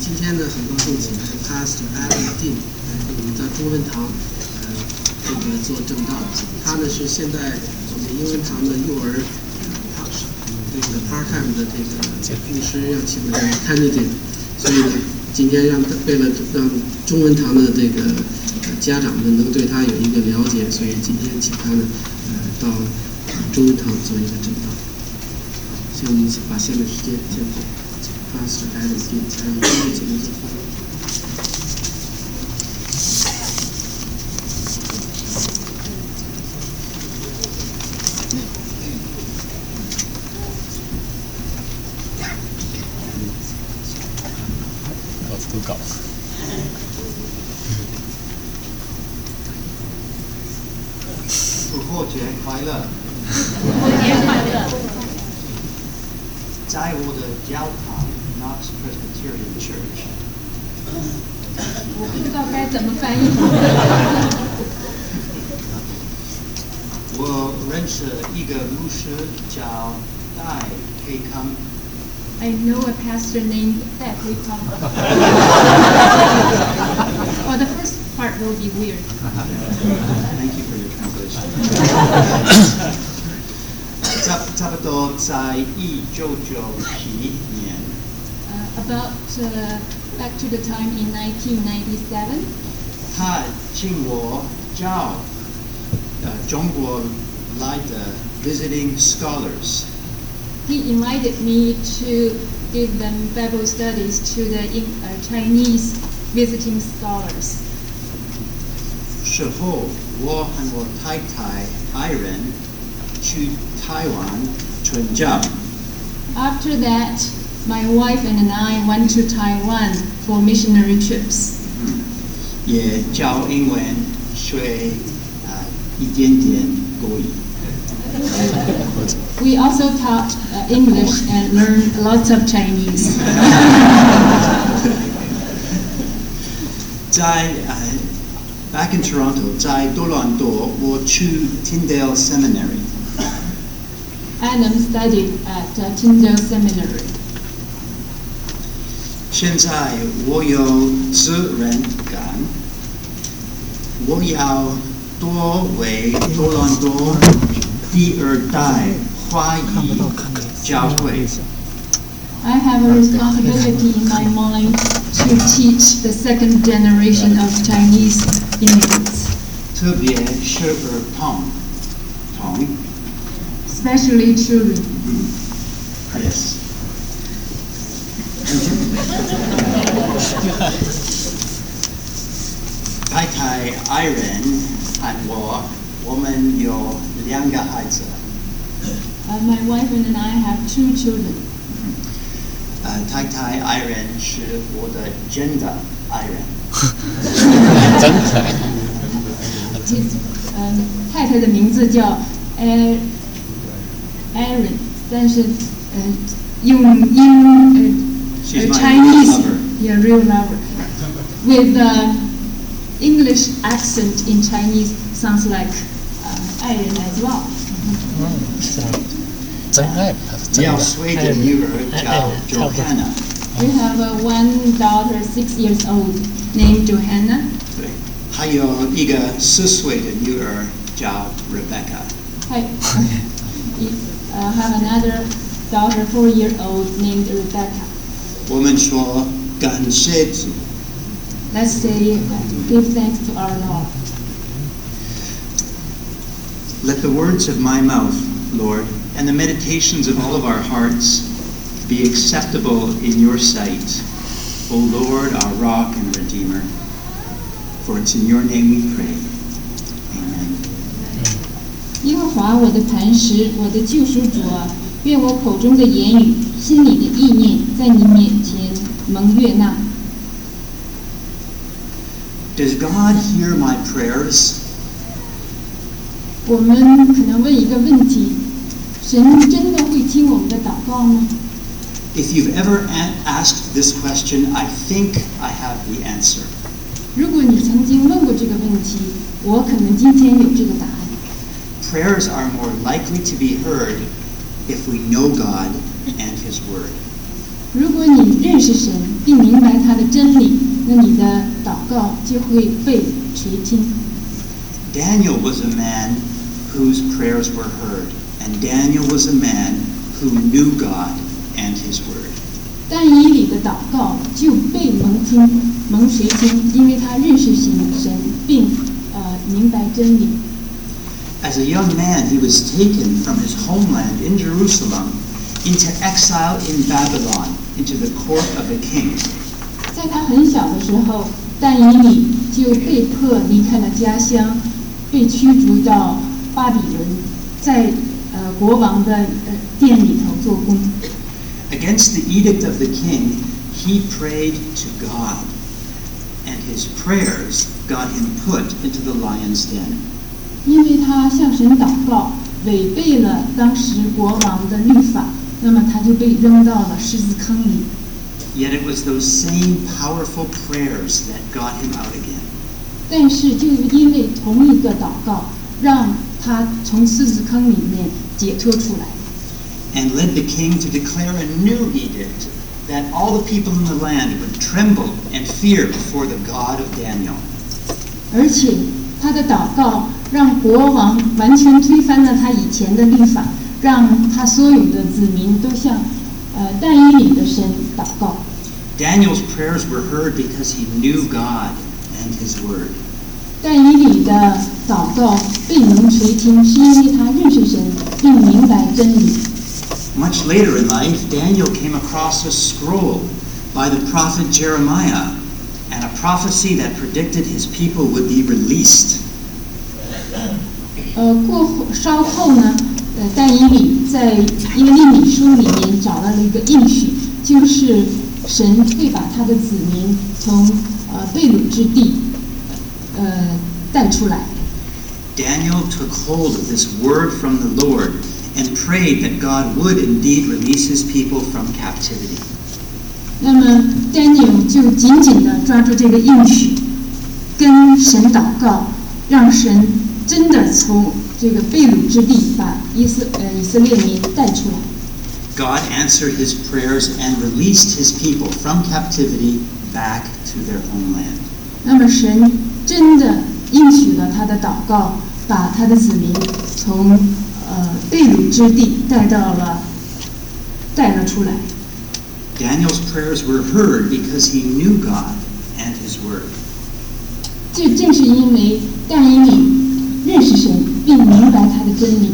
今天呢，很高兴请来 Pastor Adam Dean 来给我们在中文堂做正道。他呢是现在我们英文堂的幼儿part-time 的牧师要请来candidate，所以呢，今天为了让中文堂的家长们能对他有一个了解，所以今天请他呢到中文堂做一个正道。希望您把下面时间交给 Pastor Adam Dean， 才让音乐节目做发言。 搞复活节快乐！ 复活节快乐！ 在我的教堂 Knox Presbyterian Church， 我不知道该怎么翻译。 我认识一个牧师叫戴佩康。 I know a pastor named Dai Pei Kang. Well, the first part will be weird. Thank you for your translation. 差不多在1997年。 About back to the time in 1997. 他请我教中国来的 visiting scholars。 He invited me to give them Bible studies to the Chinese visiting scholars. 事后，我和我太太爱人去台湾传教。 After that, my wife and I went to Taiwan for missionary trips. 也教英文，学一点点国语。 We also taught English and learned lots of Chinese. 在back in Toronto， 在多伦多，我去 Tyndale Seminary。 Adam studied at Tyndale Seminary. 现在我有责任感，我要多为多伦多第二代华裔教会。 I have a responsibility in my mind to teach the second generation of Chinese immigrants, 特别是儿童 especially children. Yes. 太太爱人和我们有2个孩子。 My wife and I have 2 children. 太太爱人是我的真的爱人。 真的。 太太的名字叫 Aaron， 但是用Chinese real lover with English accent in Chinese sounds like 爱人 as well. 真爱， 6岁的女儿叫 Johanna。 We have one daughter 6 years old named Johanna. 对，还有一个4岁的女儿叫 Rebecca。 Have another daughter 4-year-old named Rebecca. 我们说感谢主。 Let's say give thanks to our Lord. Let the words of my mouth, Lord, and the meditations of all of our hearts be acceptable in your sight, O Lord, our rock and redeemer. For it's in your name we pray. Amen. 耶和华我的磐石，我的救赎主啊，愿我口中的言语、心里的意念，在你面前蒙悦纳。 Does God hear my prayers? 我们可能问一个问题：神真的会听我们的祷告吗？ If you've ever asked this question, I think I have the answer. 如果你曾经问过这个问题，我可能今天有这个答案。 Prayers are more likely to be heard if we know God and His Word. 如果你认识神并明白他的真理，那你的祷告就会被垂听。 Daniel was a man whose prayers were heard, and Daniel was a man who knew God and his word. 但以理的祷告就被蒙垂听，因为他认识神并明白真理。 As a young man, he was taken from his homeland in Jerusalem into exile in Babylon, into the court of a king. 在他很小的时候，但以理就被迫离开了家乡，被驱逐到巴比伦，在国王的殿里头做工。 Against the edict of the king, he prayed to God, and his prayers got him put into the lion's den. 因为他向神祷告，违背了当时国王的律法，那么他就被扔到了狮子坑里。 Yet it was those same powerful prayers that got him out again. 但是就因为同一个祷告，让他从狮子坑里面解脱出来， And led the king to declare a new edict that all the people in the land would tremble and fear before the God of Daniel. 而且他的祷告让国王完全推翻了他以前的律法，让他所有的子民都向但以理的神祷告。 Daniel's prayers were heard because he knew God and his word. 但以理的祷告被蒙垂听，是因为他认识神并明白真理。 Much later in life, Daniel came across a scroll by the prophet Jeremiah, and a prophecy that predicted his people would be released. 稍后呢，但以理在耶利米书里面找到了一个应许，就是神会把他的子民从被掳之地带出来。 Daniel took hold of this word from the Lord and prayed that God would indeed release his people from captivity. 那么 Daniel 就紧紧地抓住这个应许，跟神祷告，让神真的从这个被掳之地把以色列民带出来。 God answered his prayers and released his people from captivity back to their homeland. 那么神真的应许了他的祷告，把他的子民从被掳之地带了出来。 Daniel's prayers were heard because he knew God and his word. 这正是因为但以理认识神并明白他的真理。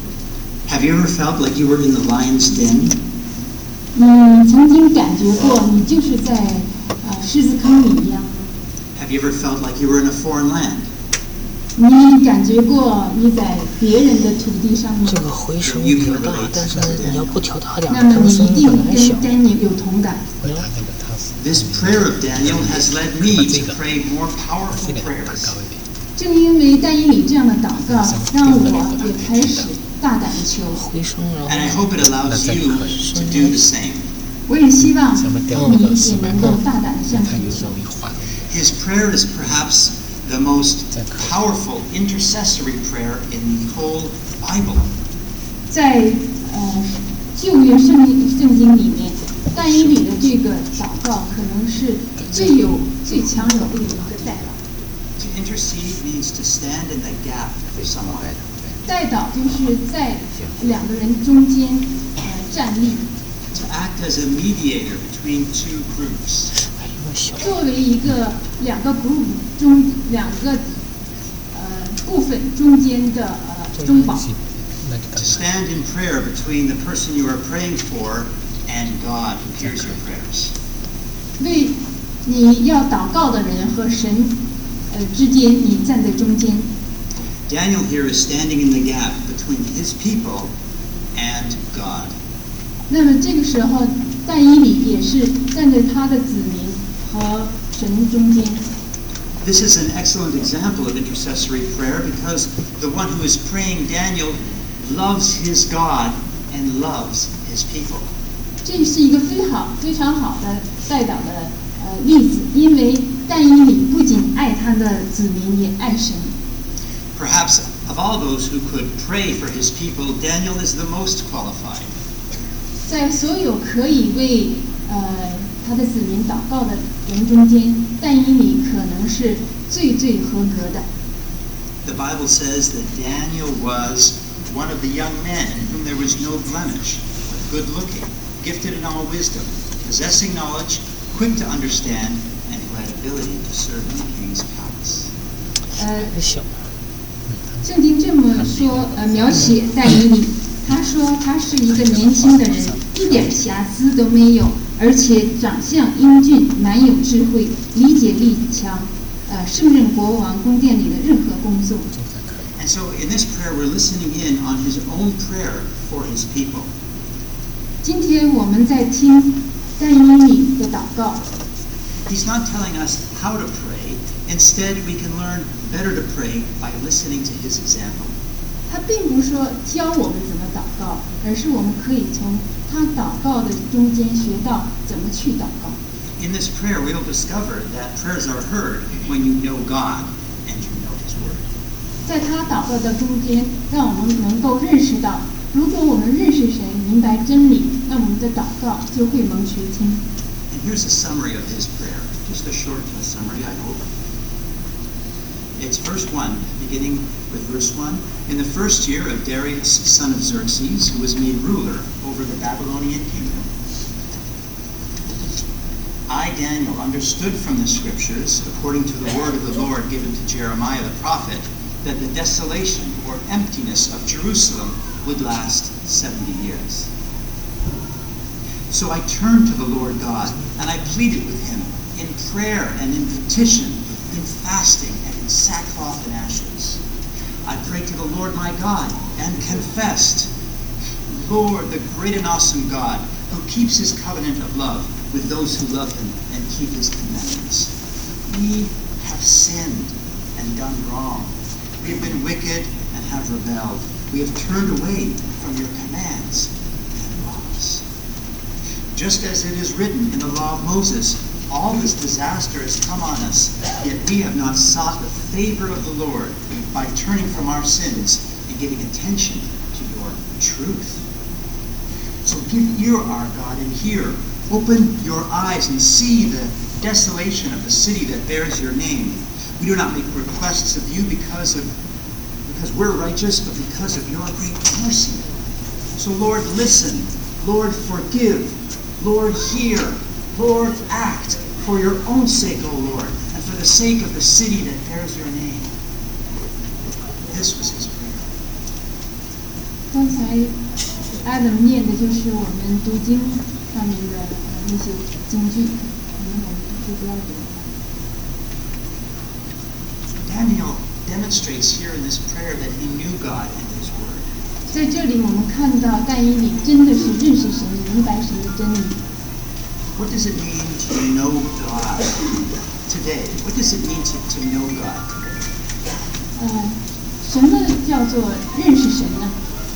Have you ever felt like you were in the lion's den? 你曾经感觉过你就是在狮子坑里一样？ Have you ever felt like you were in a foreign land? 你感觉过你在别人的土地上吗？ 这个回声比较大，但是你要不调大点， 那么你它的声一定音本来小跟。Daniel有同感。 他那个他是 This prayer of Daniel has led me to pray more 这 powerful 两个 prayers. 高一点， 正因为但以理这样的祷告，让我也开始大胆的求。 回声，然 And I 后 hope it allows you to do the same. 我也希望咱们调你那个也能够大胆的向神求它有时候。一滑动。 His prayer is perhaps the most powerful intercessory prayer in the whole Bible. 在旧约圣经里面，但以理的这个祷告可能是最强有力的一个代祷。 To intercede means to stand in the gap for someone. 代祷就是在两个人中间站立， To act as a mediator between two groups. 还有点小。 作为两个 group 两个部分中间的中保。 那就 To 刚才 stand in prayer between the person you are praying for and God who hears your prayers. 为你要祷告的人和神之间，你站在中间。 Daniel here is standing in the gap between his people and God. 那么这个时候，但以理也是站在他的子民和神中间。 This is an excellent example of intercessory prayer because the one who is praying Daniel loves his God and loves his people. 这是一个非常好的代祷的例子，因为但以理不仅爱他的子民，也爱神。 Perhaps of all those who could pray for his people, Daniel is the most qualified. 在所有可以为他的子民祷告的人中间，但以理可能是最合格的。 The Bible says that Daniel was one of the young men in whom there was no blemish, good looking, gifted in all wisdom, possessing knowledge, quick to understand, and who had ability to serve in the king's palace. 小， 圣经这么说，描写但以理，他说他是一个年轻的人，一点瑕疵都没有，而且长相英俊，蛮有智慧，理解力强，胜任国王宫殿里的任何工作。 And so in this prayer, we're listening in on his own prayer for his people. 今天我们在听但以理的祷告。 He's not telling us how to pray. Instead, we can learn better to pray by listening to his example. 他并不是说教我们怎么祷告，而是我们可以从他祷告的中间学到怎么去祷告。 In this prayer, we'll discover that prayers are heard when you know God and you know his word. 在他祷告的中间，让我们能够认识到，如果我们认识神、明白真理，那我们的祷告就会蒙垂听。 And here's a summary of his prayer, just a short summary, I hope. It's verse 1, beginning with verse 1. In the first year of Darius, son of Xerxes, who was made ruler over the Babylonian kingdom, I, Daniel, understood from the scriptures, according to the word of the Lord given to Jeremiah the prophet, that the desolation or emptiness of Jerusalem would last 70 years. So I turned to the Lord God, and I pleaded with him in prayer and in petition, in fasting and in sackcloth and ashes. I prayed to the Lord my God and confessed, Lord, the great and awesome God, who keeps his covenant of love with those who love him and keep his commandments. We have sinned and done wrong. We have been wicked and have rebelled. We have turned away from your commands and laws. Just as it is written in the law of Moses, all this disaster has come on us, yet we have not sought the favor of the Lord by turning from our sins and giving attention to your truth. So give ear, our God, and hear. Open your eyes and see the desolation of the city that bears your name. We do not make requests of you because we're righteous, but because of your great mercy. So Lord, listen. Lord, forgive. Lord, hear. Lord, act for your own sake, O Lord, and for the sake of the city that bears your name. This was his prayer. 刚才Adam 念的就是我们读经上面的那些经句，可能我们就不要读了。 Daniel demonstrates here in this prayer that he knew God and his word. 在这里，我们看到但以理真的是认识神、明白神的真理。 What does it mean to know God today? What does it mean to know God today? 什么叫做认识神呢？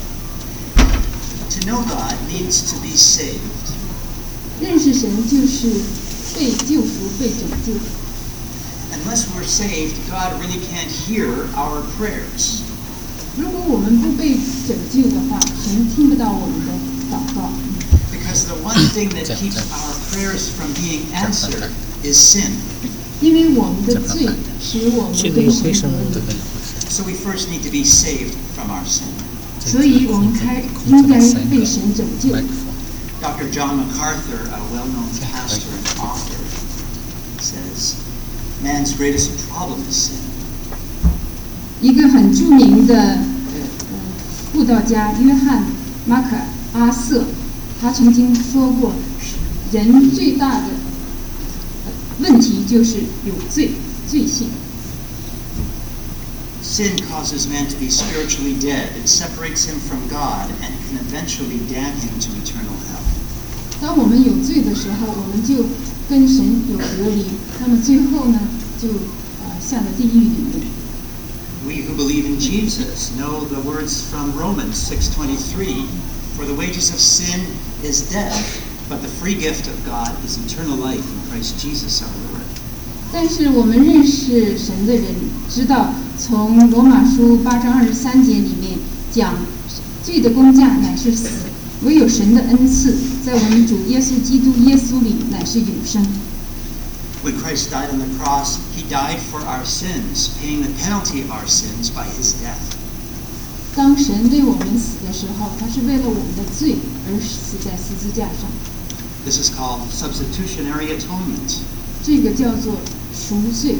To know God means to be saved. 认识神就是被救赎、被拯救。 Unless we're saved, God really can't hear our prayers. 如果我们不被拯救的话，神听不到我们的祷告。 Because the one thing that keeps our prayers from being answered is sin. 因为我们的罪使我们跟神隔离。 So we first need to be saved from our sin. 所以我们应该被神拯救。 Dr. John MacArthur, a well-known pastor and author, says, man's greatest problem is sin. 一个很著名的布道家约翰·马可阿瑟，他曾经说过，人最大的问题就是有罪性。 Sin causes man to be spiritually dead. It separates him from God and can eventually damn him to eternal hell. 当我们有罪的时候，我们就跟神有隔离，那么最后呢，就下了地狱里面。 We who believe in Jesus know the words from Romans 6:23, for the wages of sin is death, but the free gift of God is eternal life in Christ Jesus our Lord. 但是我们认识神的人知道，从罗马书8章23节里面讲，罪的工价乃是死，唯有神的恩赐， 在我们主耶稣基督耶稣里乃是永生。 When Christ died on the cross, he died for our sins, paying the penalty of our sins by his death. 当神为我们死的时候，他是为了我们的罪而死在十字架上。 This is called substitutionary atonement. 这个叫做赎罪。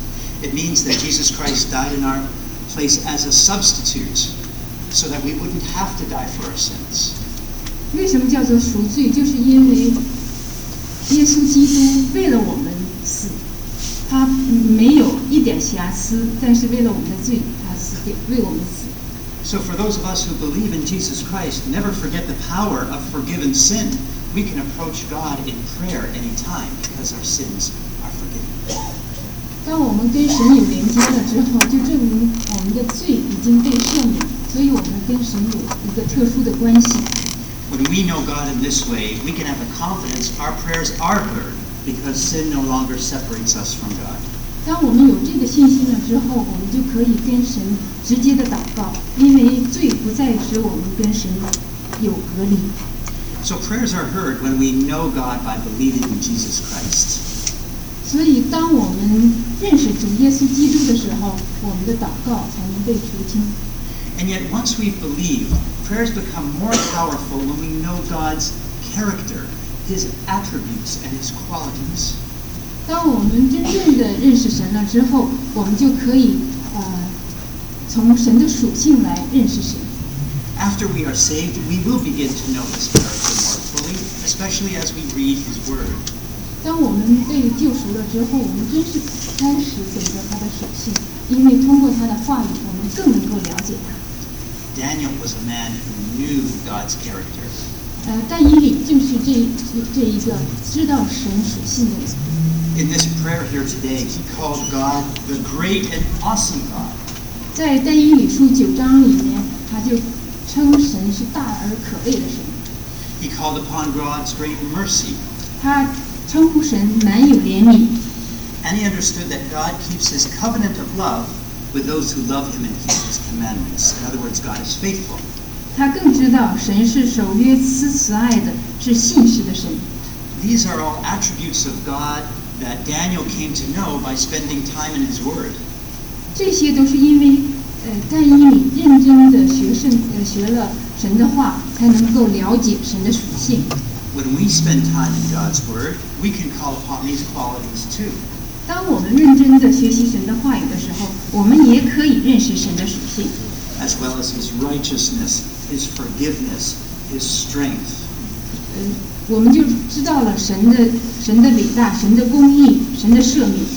It means that Jesus Christ died in our place as a substitute, so that we wouldn't have to die for our sins. 为什么叫做赎罪？就是因为耶稣基督为了我们死，他没有一点瑕疵，但是为了我们的罪，他死掉，为我们死。 So for those of us who believe in Jesus Christ, never forget the power of forgiven sin. We can approach God in prayer anytime because our sins are forgiven. 当我们跟神有连接了之后，就证明我们的罪已经被赦免，所以我们跟神有一个特殊的关系。 When we know God in this way, we can have the confidence our prayers are heard because sin no longer separates us from God. 当我们有这个信心了之后，我们就可以跟神直接的祷告，因为罪不再使我们跟神有隔离。 So prayers are heard when we know God by believing in Jesus Christ. 所以，当我们认识主耶稣基督的时候，我们的祷告才能被垂听。 And yet, once we believe, prayers become more powerful when we know God's character, His attributes, and His qualities. 当我们真正的认识神了之后，我们就可以从神的属性来认识神。 After we are saved, we will begin to know His character more fully, especially as we read His Word. 当我们被救赎了之后，我们真是开始懂得他的属性，因为通过他的话语，我们更能够了解他。 Daniel was a man who knew God's character. 但以理正是这一个知道神属性的人。 In this prayer here today, he called God the great and awesome God. 在但以理书9章里面，他就称神是大而可畏的神。 He called upon God's great mercy. 他称呼神满有怜悯。 And he understood that God keeps his covenant of love with those who love him and keep his commandments. In other words, God is faithful. 他更知道神是守约慈爱的，是信实的神。 These are all attributes of God that Daniel came to know by spending time in his Word. 这些都是因为但以理认真的学了神的话，才能够了解神的属性。 When we spend time in God's Word, we can call upon these qualities too. 当我们认真的学习神的话语的时候，我们也可以认识神的属性， as well as his righteousness, his forgiveness, his strength. 我们就知道了神的伟大、神的公义、神的赦免。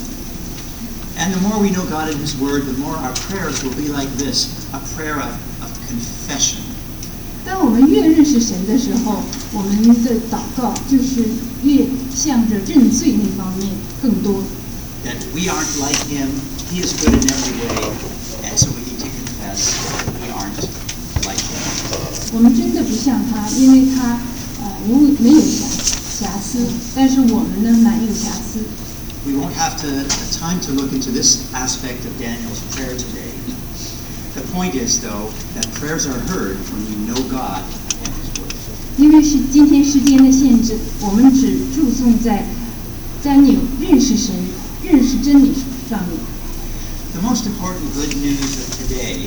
And the more we know God in his Word, the more our prayers will be like this, a prayer of confession. 当我们越认识神的时候，我们的祷告就是越向着认罪那方面更多。 That we aren't like him, he is good in every way, and so we need to confess that we aren't like him. 我们真的不像他，因为他没有瑕疵，但是我们呢满有瑕疵。 We won't have time to look into this aspect of Daniel's prayer today. The point is, though, that prayers are heard when we know God and his Word. 因为是今天时间的限制，我们只注重在Daniel认识神、认识真理上面。 The most important good news of today,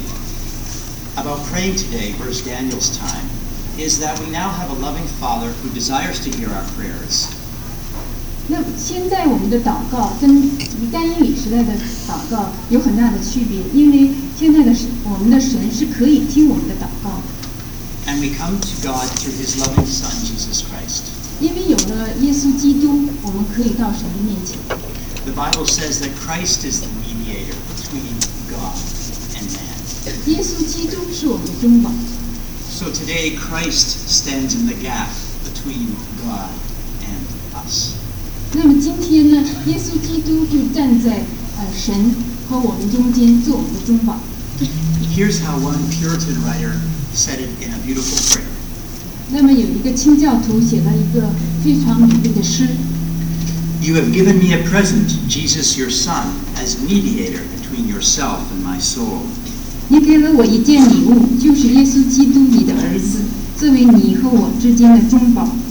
about praying today versus Daniel's time, is that we now have a loving Father who desires to hear our prayers. 那现在我们的祷告跟但以理时代的祷告有很大的区别，因为现在的我们的神是可以听我们的祷告的。 And we come to God through his loving Son, Jesus Christ. 因为有了耶稣基督，我们可以到神的面前。 The Bible says that Christ is the mediator between God and man. 耶稣基督是我们的中保。 So today Christ stands in the gap between God and us. 那么今天呢，耶稣基督就站在神和我们中间，做我们的中保。 Here's how one Puritan writer said it in a beautiful prayer. 那么有一个清教徒写了一个非常美丽的诗。 You have given me a present, Jesus your Son, as mediator between yourself and my soul. 你给了我一件礼物，就是耶稣基督你的儿子，作为你和我之间的中保。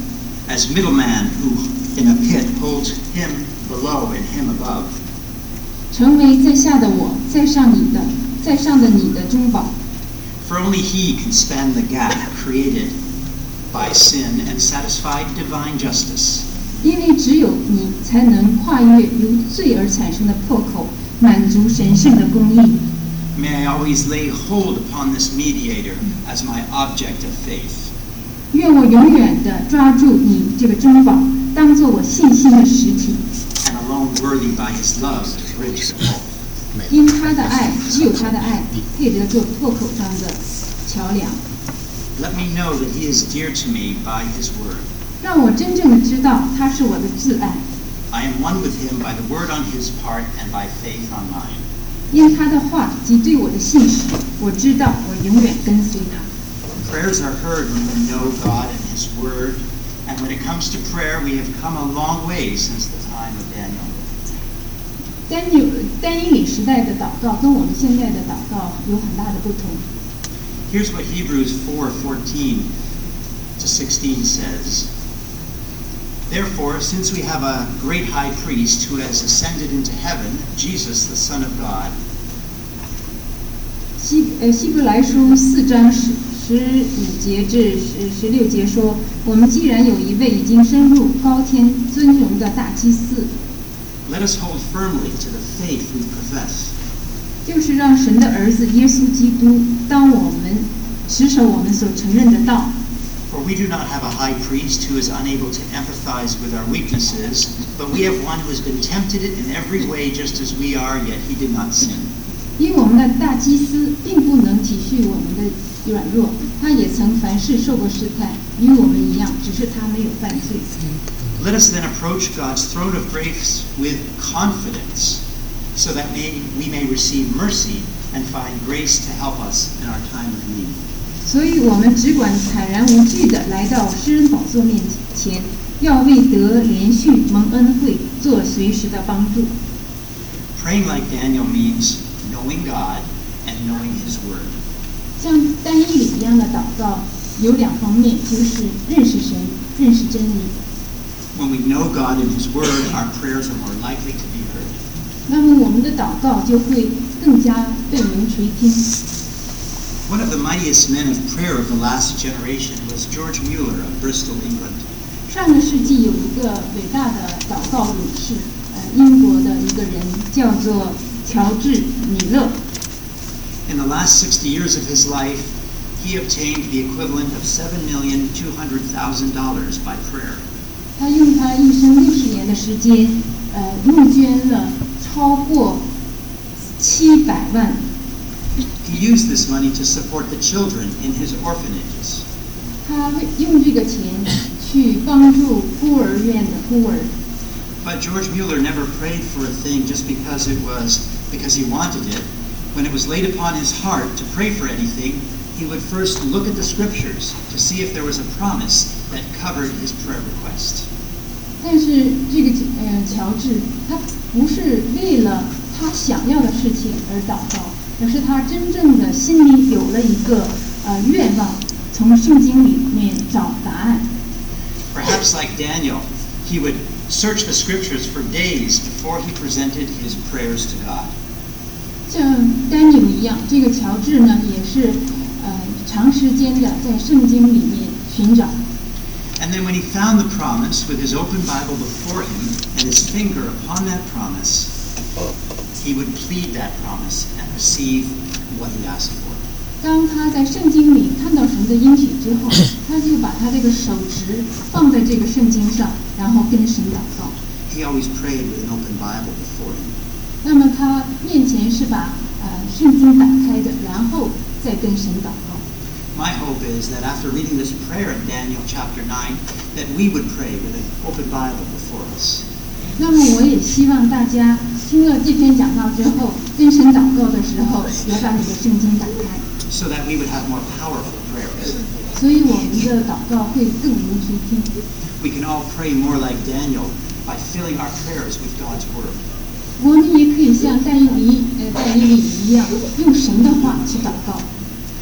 as middleman who in a pit holds him below and him above. 成为在下的我，在上的你的中保。 For only he can span the gap created by sin and satisfy divine justice. 因为只有你才能跨越由罪而产生的破口，满足神圣的公义。 May I always lay hold upon this mediator as my object of faith. 愿我永远地抓住你这个中保，当作我信心的实体。 And alone worthy by his love to bridge the gulf. 因他的爱，只有他的爱，配得做破口上的桥梁。 Let me know that he is dear to me by his word. 让我真正的知道他是我的挚爱， I am one with him by the word on his part and by faith on mine. 因他的话及对我的信实，我知道我永远跟随他。 Prayers are heard when we know God and his word. And when it comes to prayer, we have come a long way since the time of Daniel. 单以理时代的祷告跟我们现在的祷告有很大的不同。 Here's what Hebrews 4:14 to 16 says. Therefore, since we have a great high priest who has ascended into heaven, Jesus, the Son of God, 希伯来书4章15节至16节说，我们既然有一位已经升入高天尊荣的大祭司， let us hold firmly to the faith we profess. 就是让神的儿子耶稣基督当我们持守我们所承认的道。 For we do not have a high priest who is unable to empathize with our weaknesses, but we have one who has been tempted in every way just as we are, yet he did not sin. 因我们的大祭司并不能体恤我们的软弱，他也曾凡事受过试探，与我们一样，只是他没有犯罪。 Let us then approach God's throne of grace with confidence, so that we may receive mercy and find grace to help us in our time of need. 所以我们只管坦然无惧地来到施恩宝座面前，要为得连续蒙恩惠做随时的帮助。 Praying like Daniel means knowing God and knowing his word. 像单一理一样的祷告有2方面，就是认识神、认识真理。 When we know God and his word, our prayers are more likely to be heard. 那么我们的祷告就会更加被人垂听。 One of the mightiest men of prayer of the last generation was George Mueller of Bristol, England. 上个世纪有一个伟大的祷告勇士，英国的一个人叫做乔治·米勒。 In the last 60 years of his life, he obtained the equivalent of $7,200,000 by prayer. 他用他一生60年的时间，募捐了超过700万。 He used this money to support the children in his orphanages. 他用这个钱去帮助孤儿院的孤儿。 But George Mueller never prayed for a thing just because he wanted it. When it was laid upon his heart to pray for anything, he would first look at the scriptures to see if there was a promise that covered his prayer request. 但是这个乔治，他不是为了他想要的事情而祷告，而是他真正的心里有了一个愿望，从圣经里面找答案。 Perhaps like Daniel, he would search the scriptures for days before he presented his prayers to God. 像丹尼尔一样，这个乔治呢，也是长时间的在圣经里面寻找。 And then when he found the promise with his open Bible before him and his finger upon that promise, he would plead that promise and receive what he asked for. 当他在圣经里看到神的应许之后，他就把他这个手指放在这个圣经上，然后跟神祷告。 He always prayed with an open Bible before him. 那么他面前是把圣经打开的，然后再跟神祷告。 My hope is that after reading this prayer in Daniel chapter 9, that we would pray with an open Bible before us. 那么我也希望大家听了这篇讲道之后，跟神祷告的时候，也把你的圣经打开， so that we would have more powerful prayers. 所以我们的祷告会更能垂听。 We can all pray more like Daniel by filling our prayers with God's word. 我们也可以像但以理一样，用神的话去祷告。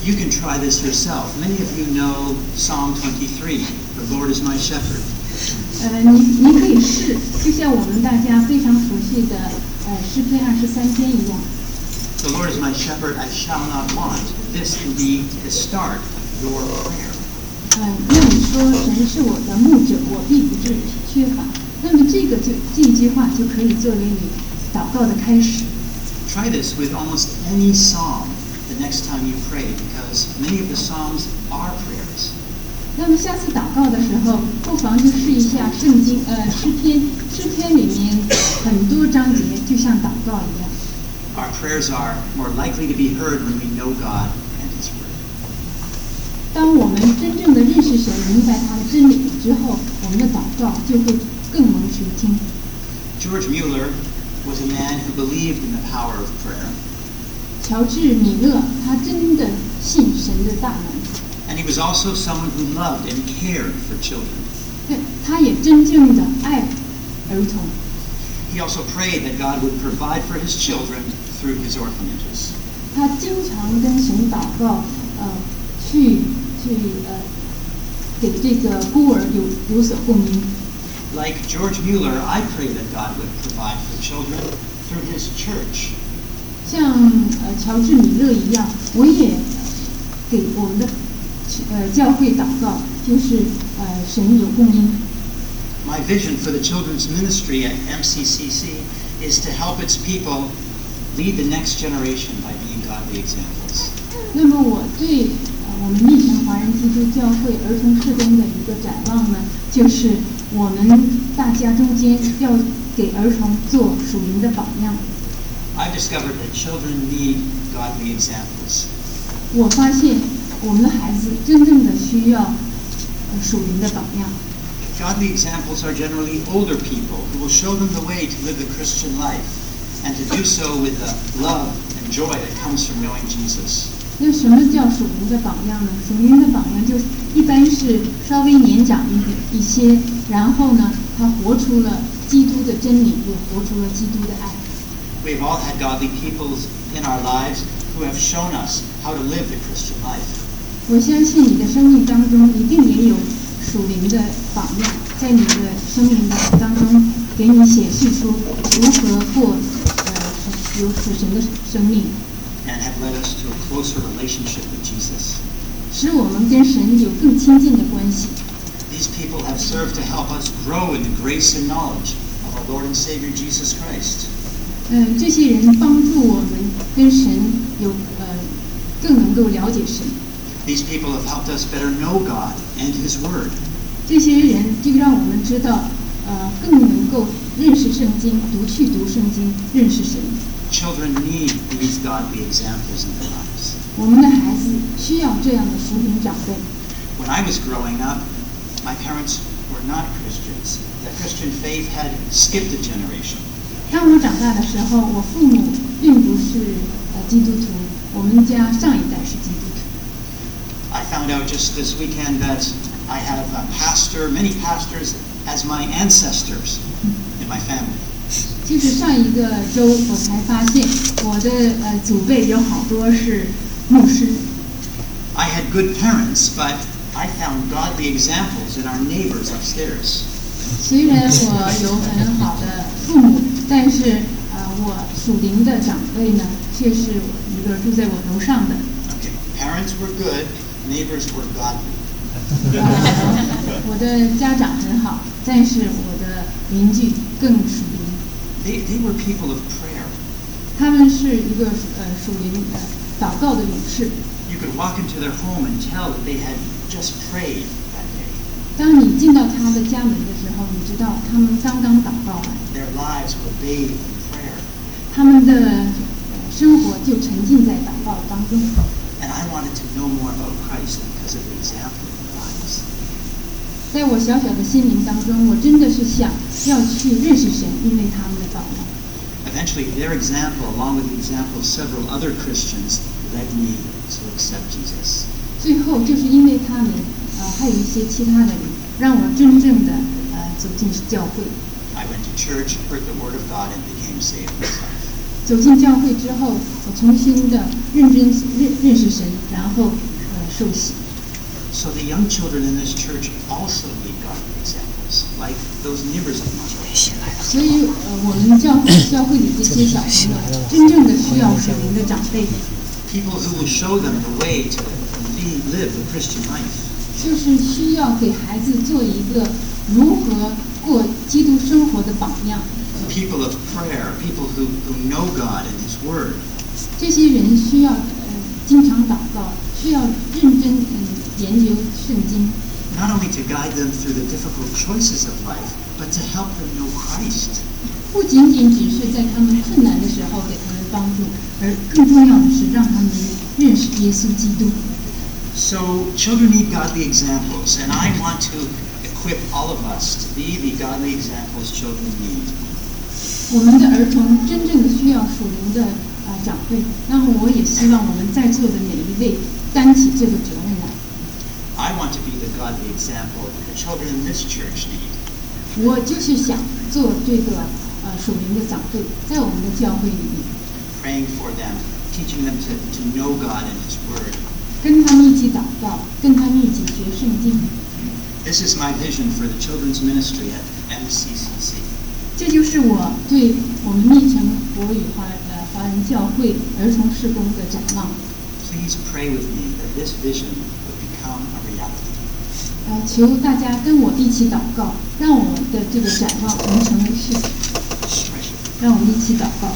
You can try this yourself. Many of you know Psalm 23, "The Lord is my shepherd." 你可以试，就像我们大家非常熟悉的诗篇23篇一样。 The Lord is my shepherd, I shall not want. This can be the start of your prayer. 那你说神是我的牧者，我必不致缺乏。那么这一句话就可以作为你祷告的开始。 Try this with almost any psalm the next time you pray, because many of the psalms are prayers. 那么下次祷告的时候，不妨就试一下圣经诗篇里面很多章节就像祷告一样。 Our prayers are more likely to be heard when we know God and His Word. 当我们真正的认识神，明白他的真理之后，我们的祷告就会更蒙垂听。 George Mueller was a man who believed in the power of prayer. 乔治米勒他真的信神的大能。 And he was also someone who loved and cared for children. 他也真正的爱儿童。 He also prayed that God would provide for his children through his orphanages. 他经常跟神祷告，去给这个孤儿有所供应。 Like George Mueller, I pray that God would provide for children through his church. 像乔治米勒一样，我也给我们的教会祷告，就是神有供应。 My vision for the children's ministry at MCCC is to help its people lead the next generation by being godly examples. 那么我对我们密城华人基督教会儿童事工的一个展望呢，就是我们大家中间要给儿童做属灵的榜样。 I've discovered that children need godly examples. 我发现我们的孩子真正的需要属灵的榜样。 Godly examples are generally older people who will show them the way to live the Christian life and to do so with the love and joy that comes from knowing Jesus. 那什么叫属灵的榜样呢？属灵的榜样就一般是稍微年长一些，然后呢，他活出了基督的真理，也活出了基督的爱。 We've all had godly people in our lives who have shown us how to live the Christian life. 我相信你的生命当中一定也有属灵的榜样，在你的生命当中给你显示出如何过有属神的生命。 And have led us to a closer relationship with Jesus. 使我们跟神有更亲近的关系。 These people have served to help us grow in the grace and knowledge of our Lord and Savior Jesus Christ. 这些人帮助我们跟神有更能够了解神。 These people have helped us better know God and His Word. 这些人就让我们知道，更能够认识圣经，读圣经，认识神。 Children need these godly examples in their lives. 我们的孩子需要这样的属灵长辈。 When I was growing up, my parents were not Christians. The Christian faith had skipped a generation. 当我长大的时候，我父母并不是基督徒，我们家上一代是基督徒。 I found out just this weekend that I have many pastors as my ancestors in my family. 就是上一个周，我才发现我的祖辈有好多是牧师。 I had good parents, but I found godly examples in our neighbors upstairs. 虽然我有很好的父母，但是我属灵的长辈呢，却是一个住在我楼上的。 Okay, parents were good, neighbors were godly. 我的家长很好，但是我的邻居更属灵。 They were people of prayer. 他们是一个属灵祷告的勇士。 You could walk into their home and tell that they had just prayed that day. 当你进到他的家门的时候，你知道他们刚刚祷告完。 Their lives were bathed in prayer. 他们的生活就沉浸在祷告当中。 And I wanted to know more about Christ because of the example of their lives. 在我小小的心灵当中，我真的是想要去认识神，因为他们的榜样。 Eventually, their example, along with the example of several other Christians, led me to accept Jesus. 最后，就是因为他们，还有一些其他的人，让我真正的走进教会。 I went to church, heard the Word of God, and became saved myself. 走进教会之后，我重新的认真认识神，然后受洗。 So the young children in this church also need godly examples, like those neighbors of mine. 所以我们教会里这些小朋友真正的需要属灵的长辈， People who will show them the way to live the Christian life. 就是需要给孩子做一个如何过基督生活的榜样。 People of prayer, people who know God and His Word. 这些人需要经常祷告，需要认真研究圣经。 Not only to guide them through the difficult choices of life, but to help them know Christ. 不仅仅只是在他们困难的时候给他们帮助，而更重要的是让他们认识耶稣基督。 So children need godly examples, and I want to equip all of us to be the godly examples children need. 我们的儿童真正的需要属灵的长辈，那么我也希望我们在座的每一位担起这个责任来。 I want to be the godly example the children in this church need. 我就是想做这个属灵的长辈，在我们的教会里面， Praying for them, teaching them to know God and His Word. 跟他们一起祷告，跟他们一起学圣经。 This is my vision for the children's ministry at MCCC. 这就是我对我们密城国语华人教会儿童事工的展望。 Please pray with me that this vision would become a reality. 求大家跟我一起祷告，让我们的这个展望能成为事实。让我们一起祷告。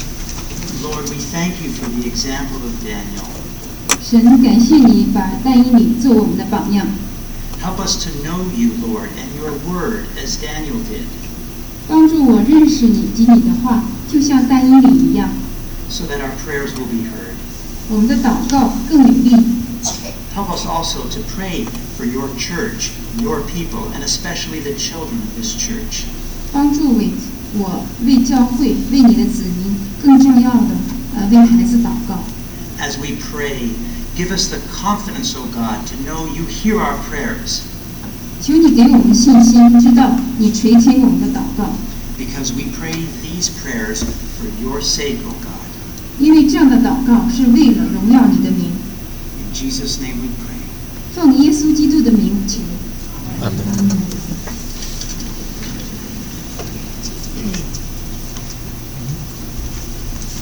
Lord, we thank you for the example of Daniel. 神，感谢你把但以理做我们的榜样， Help us to know you, Lord, and your word as Daniel did, 帮助我认识你及你的话，就像但以理一样， so that our prayers will be heard. 我们的祷告更有力。 Help us also to pray for your church, your people, and especially the children of this church. 帮助我为教会、为你的子民，更重要的为孩子祷告。 As we pray, give us the confidence, O God, to know you hear our prayers, 求你给我们信心，知道你垂听我们的祷告， because we pray these prayers for your sake, O God. 因为这样的祷告是为了荣耀你的名。 In Jesus' name we pray. 奉耶稣基督的名求。 阿门。